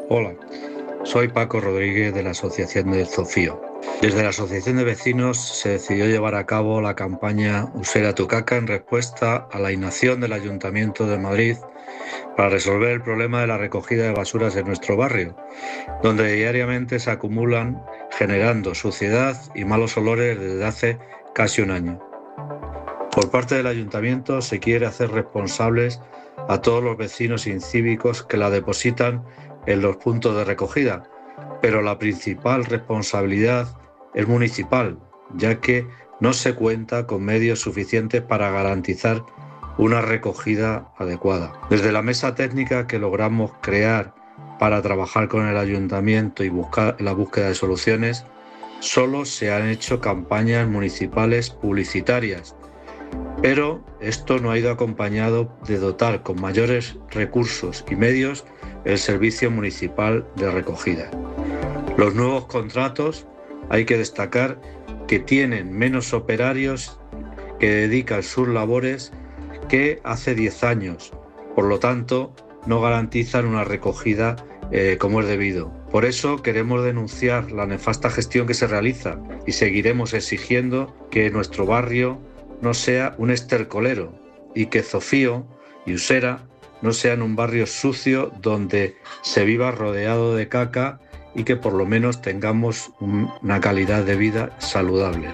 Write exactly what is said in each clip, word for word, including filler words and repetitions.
Hola, soy Paco Rodríguez de la Asociación de Zofío. Desde la Asociación de Vecinos se decidió llevar a cabo la campaña Usera tu caca en respuesta a la inacción del Ayuntamiento de Madrid para resolver el problema de la recogida de basuras en nuestro barrio, donde diariamente se acumulan generando suciedad y malos olores desde hace casi un año. Por parte del Ayuntamiento se quiere hacer responsables a todos los vecinos incívicos que la depositan en los puntos de recogida, pero la principal responsabilidad es municipal, ya que no se cuenta con medios suficientes para garantizar una recogida adecuada. Desde la mesa técnica que logramos crear para trabajar con el Ayuntamiento y buscar la búsqueda de soluciones, solo se han hecho campañas municipales publicitarias, pero esto no ha ido acompañado de dotar con mayores recursos y medios el servicio municipal de recogida. Los nuevos contratos, hay que destacar que tienen menos operarios que dedican sus labores que hace diez años, por lo tanto no garantizan una recogida eh, como es debido. Por eso queremos denunciar la nefasta gestión que se realiza y seguiremos exigiendo que nuestro barrio no sea un estercolero y que Zofío y Usera no sean un barrio sucio donde se viva rodeado de caca y que por lo menos tengamos una calidad de vida saludable.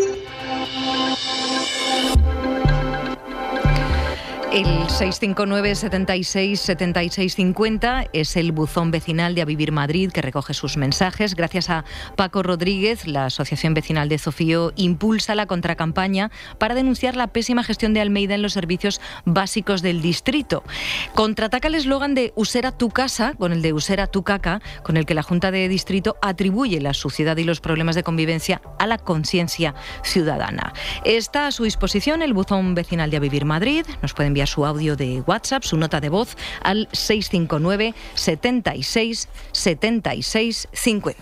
El seis cinco nueve, setenta y seis, setenta y seis cincuenta es el buzón vecinal de A Vivir Madrid que recoge sus mensajes. Gracias a Paco Rodríguez, la Asociación Vecinal de Zofío impulsa la contracampaña para denunciar la pésima gestión de Almeida en los servicios básicos del distrito. Contraataca el eslogan de Usera tu casa con el de Usera tu caca, con el que la Junta de Distrito atribuye la suciedad y los problemas de convivencia a la conciencia ciudadana. Está a su disposición el buzón vecinal de A Vivir Madrid. Nos puede enviar su audio de WhatsApp, su nota de voz al seis cinco nueve, setenta y seis, setenta y seis cincuenta.